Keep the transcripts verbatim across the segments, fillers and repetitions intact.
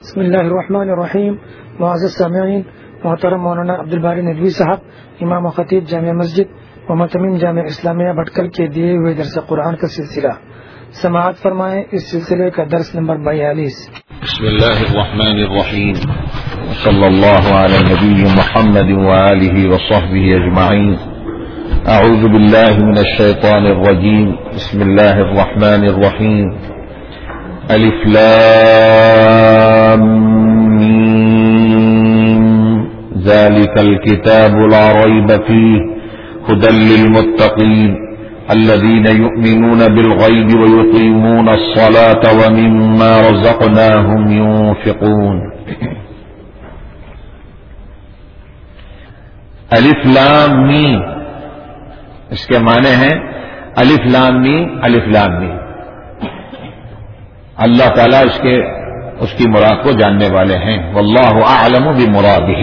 بسم اللہ الرحمن الرحیم. معزز سامعین، محترم مولانا عبدالباری ندوی صاحب، امام و خطیب جامع مسجد و متمم جامع اسلامیہ بھٹکل کے دیے ہوئے درس قرآن کا سلسلہ سماعت فرمائیں. اس سلسلے کا درس نمبر بیالیس. بسم اللہ الرحمن الرحیم. صلی اللہ علی نبی محمد وآلہ وصحبہ اجمعین. اعوذ باللہ من الشیطان الرجیم. بسم اللہ الرحمن الرحیم. الف لام میم ذلك الكتاب لا ريب فيه هدى للمتقين الذين يؤمنون بالغيب ويقيمون الصلاة ومما رزقناهم ينفقون. الف لام میم، اس کے معنی ہیں الف لام میم الف لام میم. اللہ تعالیٰ اس کے اس کی مراد کو جاننے والے ہیں. واللہ اعلم بمرادہ.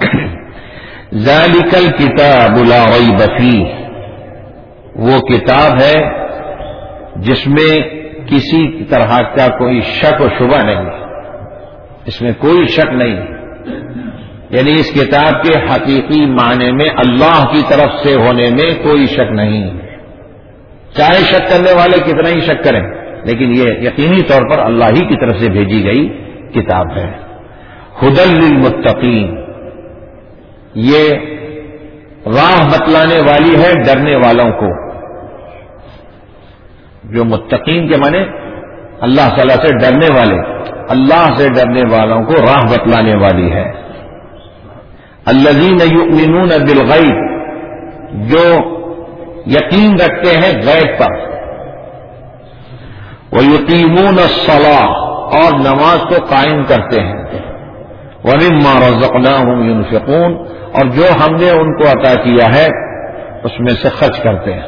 ذالک الکتاب لا ریب فیہ، وہ کتاب ہے جس میں کسی طرح کا کوئی شک و شبہ نہیں، اس میں کوئی شک نہیں. یعنی اس کتاب کے حقیقی معنی میں اللہ کی طرف سے ہونے میں کوئی شک نہیں، چاہے شک کرنے والے کتنا ہی شک کریں، لیکن یہ یقینی طور پر اللہ ہی کی طرف سے بھیجی گئی کتاب ہے. ہدی للمتقین، یہ راہ بتلانے والی ہے ڈرنے والوں کو. جو متقین کے معنی اللہ تعالیٰ سے ڈرنے والے، اللہ سے ڈرنے والوں کو راہ بتلانے والی ہے. الذین یؤمنون بالغیب، جو یقین رکھتے ہیں غیب پر. وَيُقِيمُونَ الصَّلَاةَ، اور نماز کو قائم کرتے ہیں. وَمِمَّا رَزَقْنَاهُمْ يُنْفِقُونَ، اور جو ہم نے ان کو عطا کیا ہے اس میں سے خرچ کرتے ہیں.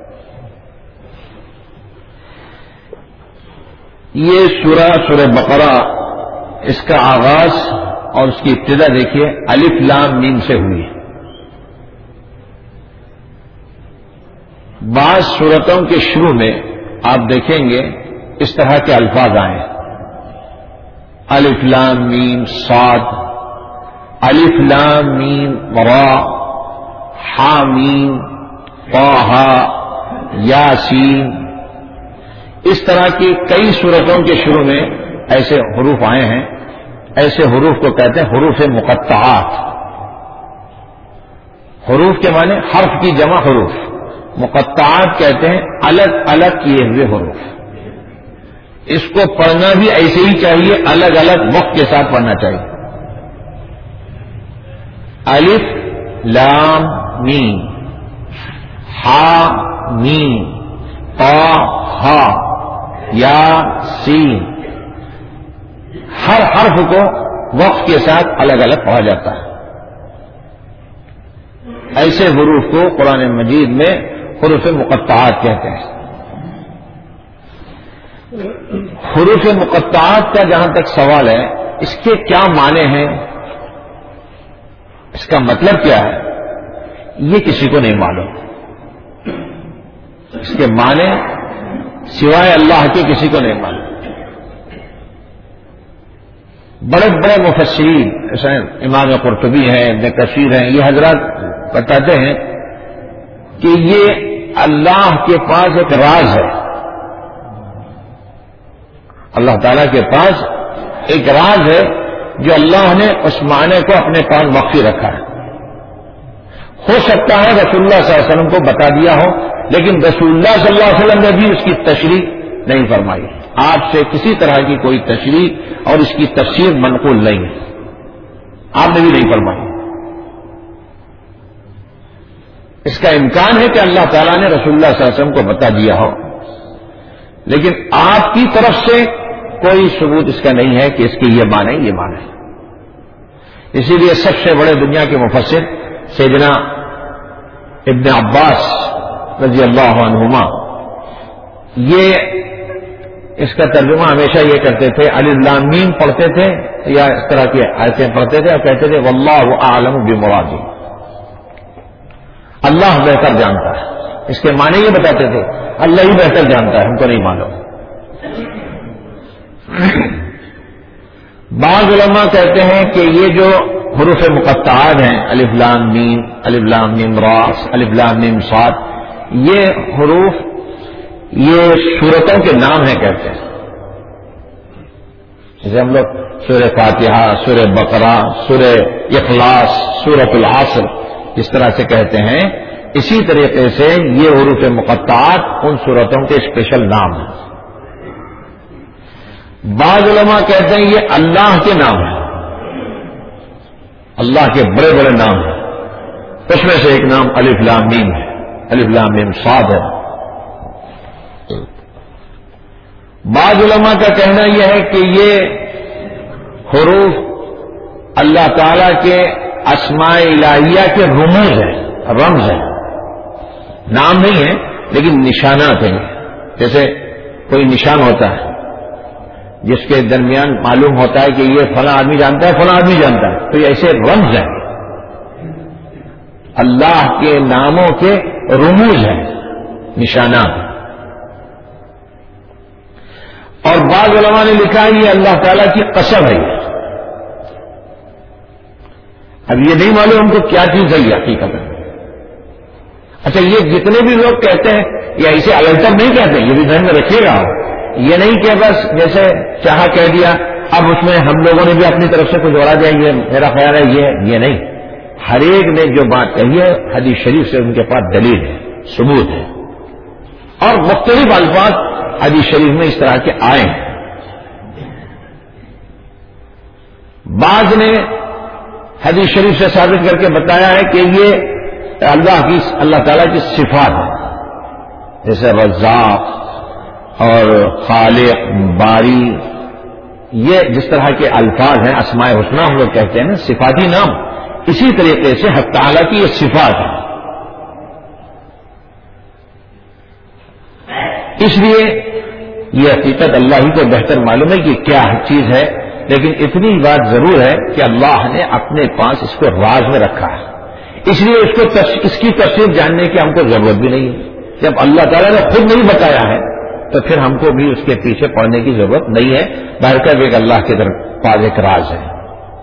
یہ سورہ سورہ بقرہ، اس کا آغاز اور اس کی ابتدا دیکھیے الف لام میم سے ہوئی. بعض سورتوں کے شروع میں آپ دیکھیں گے اس طرح کے الفاظ آئے: الف لام میم صاد، الف لام میم را، حامیم، طٰہٰ، یاسین. اس طرح کی کئی سورتوں کے شروع میں ایسے حروف آئے ہیں. ایسے حروف کو کہتے ہیں حروف مقطعات. حروف کے معنی حرف کی جمع حروف. مقطعات کہتے ہیں الگ الگ کیے ہوئے حروف. اس کو پڑھنا بھی ایسے ہی چاہیے، الگ الگ وقت کے ساتھ پڑھنا چاہیے. الف لام میم، ہا میم، طا ہا، یا سین. ہر حرف کو وقت کے ساتھ الگ الگ پڑھا جاتا ہے. ایسے حروف کو قرآن مجید میں حروف مقطعات کہتے ہیں. حروف مقطعات کا جہاں تک سوال ہے، اس کے کیا معنی ہیں، اس کا مطلب کیا ہے، یہ کسی کو نہیں معلوم. اس کے معنی سوائے اللہ کے کسی کو نہیں معلوم. بڑے بڑے مفسرین جیسے امام قرطبی ہیں، ابن کثیر ہیں، یہ حضرات بتاتے ہیں کہ یہ اللہ کے پاس ایک راز ہے. اللہ تعالیٰ کے پاس ایک راز ہے جو اللہ نے اس معنی کو اپنے پاس مخفی رکھا ہے. ہو سکتا ہے رسول اللہ صلی اللہ علیہ وسلم کو بتا دیا ہو، لیکن رسول اللہ صلی اللہ علیہ وسلم نے بھی اس کی تشریح نہیں فرمائی. آپ سے کسی طرح کی کوئی تشریح اور اس کی تفسیر منقول نہیں ہے، آپ نے بھی نہیں فرمائی. اس کا امکان ہے کہ اللہ تعالیٰ نے رسول اللہ صلی اللہ علیہ وسلم کو بتا دیا ہو، لیکن آپ کی طرف سے کوئی ثبوت اس کا نہیں ہے کہ اس کے یہ معنی یہ معنی. اسی لیے سب سے بڑے دنیا کے مفسر سیدنا ابن عباس رضی اللہ عنہما، یہ اس کا ترجمہ ہمیشہ یہ کرتے تھے، الف لام میم پڑھتے تھے یا اس طرح کی آیتیں پڑھتے تھے اور کہتے تھے واللہ اعلم بمرادہ، اللہ بہتر جانتا ہے. اس کے معنی یہ بتاتے تھے اللہ ہی بہتر جانتا ہے، ہم کو نہیں معلوم. بعض علماء کہتے ہیں کہ یہ جو حروف مقطعات ہیں الف لام میم، الف لام میم را، الف لام میم صاد، یہ حروف یہ سورتوں کے نام ہیں کہتے ہیں. جیسے ہم لوگ سورہ فاتحہ، سورہ بقرہ، سورہ اخلاص، سورۃ العصر اس طرح سے کہتے ہیں، اسی طریقے سے یہ حروف مقطعات ان سورتوں کے اسپیشل نام ہیں. بعض علماء کہتے ہیں یہ اللہ کے نام ہیں، اللہ کے بڑے بڑے نام ہیں. اس میں سے ایک نام الف لام میم ہے، الف لام میم صاد ہے. بعض علماء کا کہنا یہ ہے کہ یہ حروف اللہ تعالی کے اسماء الہیہ کے رموز ہیں، رمز ہیں، نام نہیں ہے لیکن نشانات ہیں. جیسے کوئی نشان ہوتا ہے جس کے درمیان معلوم ہوتا ہے کہ یہ فلاں آدمی جانتا ہے، فلاں آدمی جانتا ہے، تو یہ ایسے رمز ہیں، اللہ کے ناموں کے رموز ہیں، نشانات ہیں. اور بعض علماء نے لکھا ہے یہ اللہ تعالیٰ کی قسم ہے. اب یہ نہیں معلوم ہم کو کیا چیز ہے یہ حقیقت میں. اچھا یہ جتنے بھی لوگ کہتے ہیں یہ ایسے الٹر نہیں کہتے، یہ بھی ذہن میں رکھیے گا. یہ نہیں کہ بس جیسے چاہا کہہ دیا اب اس میں ہم لوگوں نے بھی اپنی طرف سے کچھ جوڑا دیا، یہ میرا خیال ہے یہ یہ نہیں. ہر ایک نے جو بات کہی ہے حدیث شریف سے ان کے پاس دلیل ہے، ثبوت ہے، اور مختلف الفاظ حدیث شریف میں اس طرح کے آئے ہیں. بعض نے حدیث شریف سے ثابت کر کے بتایا ہے کہ یہ اللہ کی اللہ تعالیٰ کی صفات ہے، جیسے رزاق اور خالق، باری، یہ جس طرح کے الفاظ ہیں اسماء حسنہ ہم لوگ کہتے ہیں نا، صفاتی نام، اسی طریقے سے حق تعالیٰ کی یہ صفات ہے. اس لیے یہ حقیقت اللہ ہی کو بہتر معلوم ہے کہ کیا چیز ہے، لیکن اتنی بات ضرور ہے کہ اللہ نے اپنے پاس اس کو راز میں رکھا ہے. اس لیے اس کو اس کی تفسیر جاننے کی ہم کو ضرورت بھی نہیں ہے. جب اللہ تعالیٰ نے خود نہیں بتایا ہے تو پھر ہم کو بھی اس کے پیچھے پڑنے کی ضرورت نہیں ہے. بہرکیف ایک اللہ کے پاس ایک راز ہے.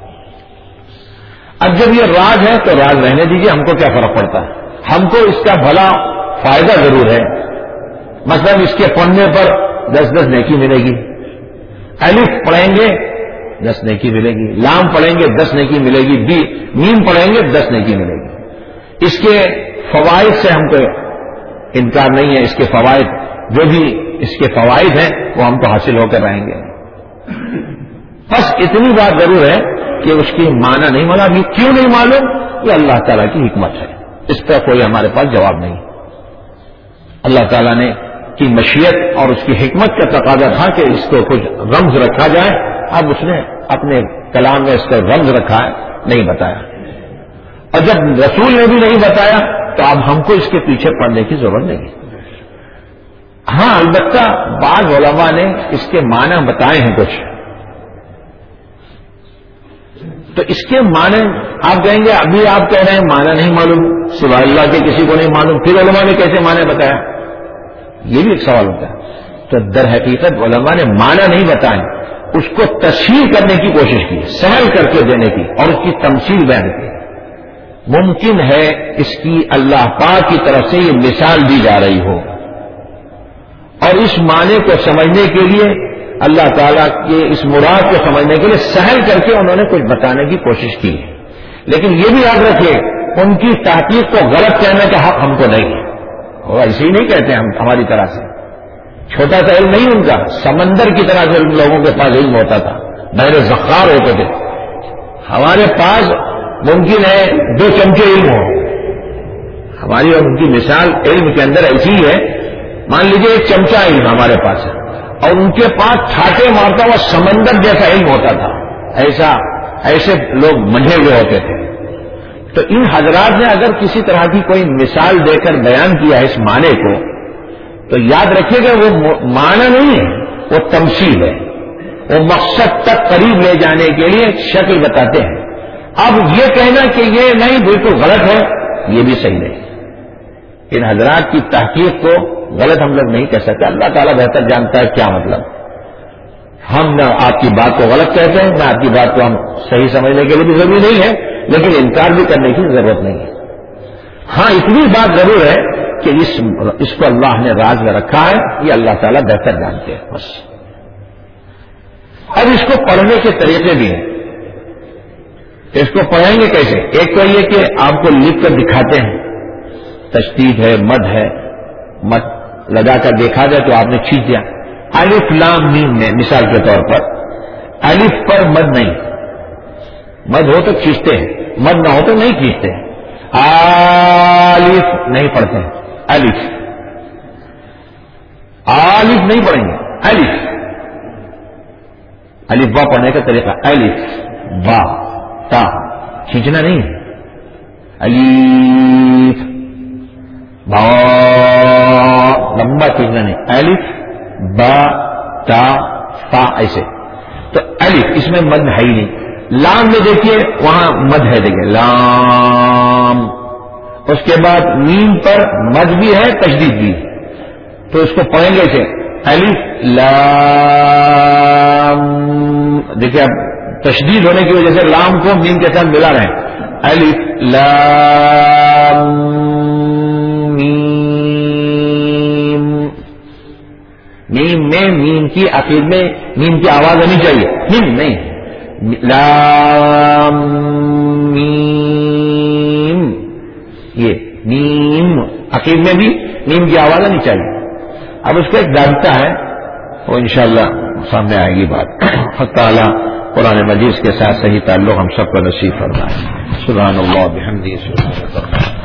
اب جب یہ راز ہے تو راز رہنے دیجیے، ہم کو کیا فرق پڑتا ہے. ہم کو اس کا بھلا فائدہ ضرور ہے. مثلا اس کے پڑھنے پر دس دس نیکی ملے گی، الف پڑھیں گے دس نیکی ملے گی، لام پڑھیں گے دس نیکی ملے گی، بی میم پڑھیں گے دس نیکی ملے گی. اس کے فوائد سے ہم کو انکار نہیں ہے. اس کے فوائد جو بھی اس کے فوائد ہیں وہ ہم کو حاصل ہو کر رہیں گے. بس اتنی بات ضرور ہے کہ اس کی معنی نہیں معلوم. یہ کیوں نہیں معلوم؟ یہ اللہ تعالیٰ کی حکمت ہے، اس پر کوئی ہمارے پاس جواب نہیں. اللہ تعالیٰ نے کی مشیت اور اس کی حکمت کا تقاضا تھا کہ اس کو کچھ رمز رکھا جائے. اب اس نے اپنے کلام میں اس کا رمز رکھا ہے، نہیں بتایا. اور جب رسول نے بھی نہیں بتایا تو اب ہم کو اس کے پیچھے پڑنے کی ضرورت نہیں ہے. ہاں البتہ بعض علماء نے اس کے معنی بتائے ہیں کچھ. تو اس کے معنی آپ کہیں گے ابھی آپ کہہ رہے ہیں معنی نہیں معلوم، سوائے اللہ کے کسی کو نہیں معلوم، پھر علماء نے کیسے معنی بتایا؟ یہ بھی ایک سوال ہوتا ہے. تو در حقیقت علماء نے معنی نہیں بتائے، اس کو تشہیر کرنے کی کوشش کی، سہل کر کے دینے کی، اور اس کی تمثیل بیان کی. ممکن ہے اس کی اللہ پاک کی طرف سے یہ مثال دی جا رہی ہو، اور اس معنی کو سمجھنے کے لیے اللہ تعالیٰ کے اس مراد کو سمجھنے کے لیے سہل کر کے انہوں نے کچھ بتانے کی کوشش کی. لیکن یہ بھی یاد رکھیے ان کی تحقیق کو غلط کہنے کا حق ہم کو نہیں ہے. وہ ایسے ہی نہیں کہتے ہم ہماری طرح سے. چھوٹا سا علم نہیں ان کا، سمندر کی طرح سے ان لوگوں کے پاس علم ہوتا تھا، بحر ذخار ہوتے تھے. ہمارے پاس ممکن ہے دو چمچے علم ہو. ہماری اور ان کی مثال علم کے اندر ایسی ہی ہے. مان لیجیے ایک چمچہ علم ہمارے پاس ہے اور ان کے پاس چھاٹے مارتا ہوا سمندر جیسا علم ہوتا تھا. ایسا ایسے لوگ منڈے ہوئے ہوتے تھے. تو ان حضرات نے اگر کسی طرح کی کوئی مثال دے کر بیان کیا ہے اس معنی کو، تو یاد رکھیے گا وہ معنی نہیں ہے، وہ تمثیل ہے. وہ مقصد تک قریب لے جانے کے لیے شکل بتاتے ہیں. اب یہ کہنا کہ یہ نہیں بالکل غلط ہے، یہ بھی صحیح نہیں. ان حضرات کی تحقیق کو غلط ہم لوگ نہیں کہہ سکتے. اللہ تعالیٰ بہتر جانتا ہے کیا مطلب. ہم نہ آپ کی بات کو غلط کہتے ہیں، نہ آپ کی بات کو ہم صحیح سمجھنے کے لیے بھی ضروری نہیں ہے، لیکن انکار بھی کرنے کی ضرورت نہیں ہے۔ ہاں اتنی بات ضرور ہے کہ اس اس کو اللہ نے راز میں رکھا ہے، یہ اللہ تعالیٰ بہتر جانتے ہیں بس۔ اب اس کو پڑھنے کے طریقے بھی ہیں، اس کو پڑھیں گے کیسے؟ ایک تو یہ کہ آپ کو لکھ کر دکھاتے ہیں، تشدید ہے، مد ہے، مد لگا کر دیکھا جائے تو آپ نے کھینچ دیا۔ الف لام میم میں مثال کے طور پر الف پر مد نہیں، مد ہو تو کھینچتے ہیں، مد نہ ہو تو نہیں کھینچتے ہیں۔ الف نہیں پڑھتے ہیں، الف الف نہیں پڑھیں گے، الف الف با پڑھنے کا طریقہ الف با تا، کھینچنا نہیں ہے، الف با لمبا کھینچنا نہیں، الف با تا تا ایسے، تو الف اس میں مد ہے ہی نہیں۔ لام میں دیکھیے وہاں مد ہے، دیکھیے لام، اس کے بعد میم پر مد بھی ہے، تشدید بھی ہے، تو اس کو پڑھیں گے اسے الف لام، دیکھیے اب تشدید ہونے کی وجہ سے لام کو میم کے ساتھ ملا رہے ہیں، الف لام میم میں میم کی آخر میں میم کی آواز ہونی چاہیے، میم نہیں، لام میم، یہ میم آخر میں بھی میم کی آواز ہونی چاہیے۔ اب اس کا ایک ضابطہ ہے، وہ انشاءاللہ سامنے آئے گی بات۔ حق تعالیٰ قرآن مجید کے ساتھ صحیح تعلق ہم سب کو نصیب فرمائے۔ سبحان اللہ بحمدہ، سبحان اللہ۔